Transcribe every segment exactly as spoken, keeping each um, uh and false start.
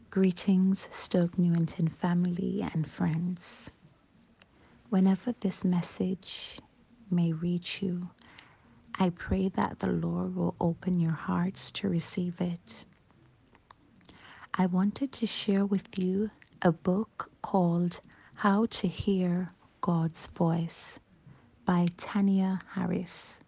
Greetings, Stoke Newington family and friends. Whenever this message may reach you, I pray that the Lord will open your hearts to receive it. I wanted to share with you a book called How to Hear God's Voice by Tanya Harris.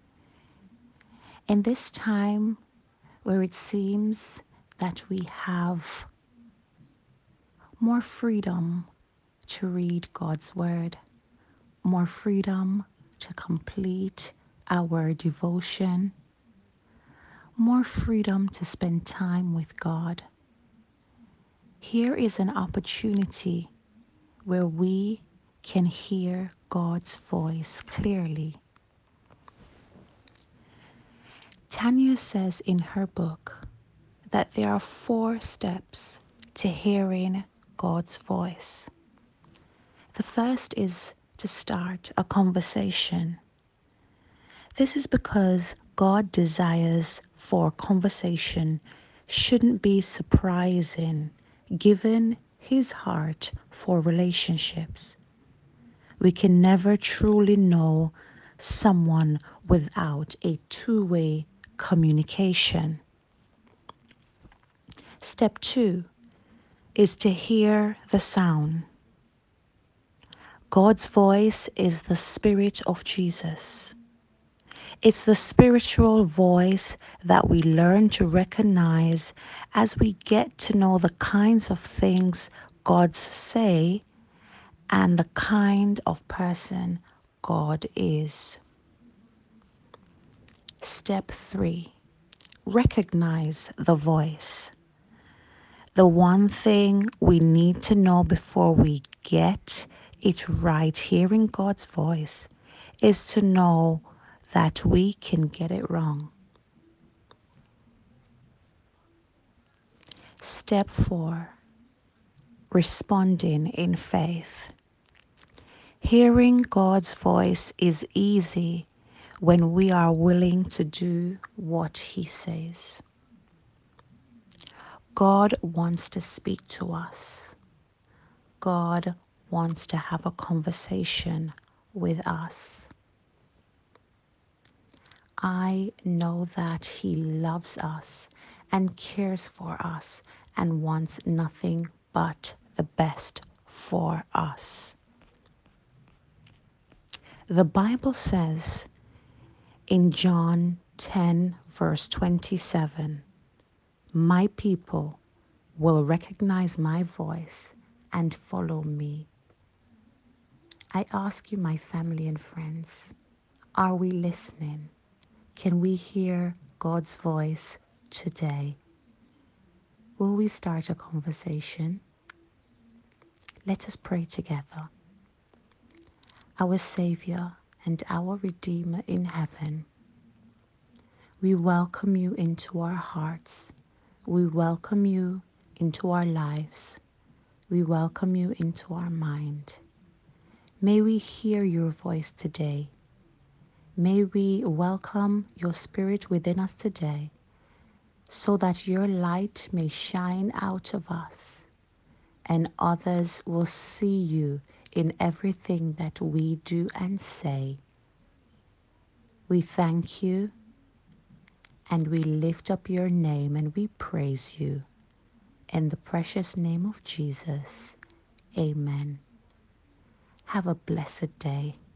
In this time where it seems that we have more freedom to read God's Word, more freedom to complete our devotion, more freedom to spend time with God. Here is an opportunity where we can hear God's voice clearly. Tanya says in her book that there are four steps to hearing God's voice. The first is to start a conversation. This is because God desires for conversation shouldn't be surprising given his heart for relationships. We can never truly know someone without a two-way communication. Step two is to hear the sound. God's voice is the Spirit of Jesus. It's the spiritual voice that we learn to recognize as we get to know the kinds of things God say and the kind of person God is. Step three, recognize the voice. The one thing we need to know before we get it right hearing God's voice is to know that we can get it wrong. Step four, responding in faith. Hearing God's voice is easy when we are willing to do what he says. God wants to speak to us. God wants to have a conversation with us. I know that he loves us and cares for us and wants nothing but the best for us. The Bible says in John ten, verse twenty-seven, my people will recognize my voice and follow me. I ask you, my family and friends, are we listening? Can we hear God's voice today? Will we start a conversation? Let us pray together. Our Savior and our Redeemer in heaven, we welcome you into our hearts. We welcome you into our lives. We welcome you into our mind. May we hear your voice today. May we welcome your Spirit within us today, so that your light may shine out of us and others will see you in everything that we do and say. We thank you and we lift up your name and we praise you. In the precious name of Jesus, amen. Have a blessed day.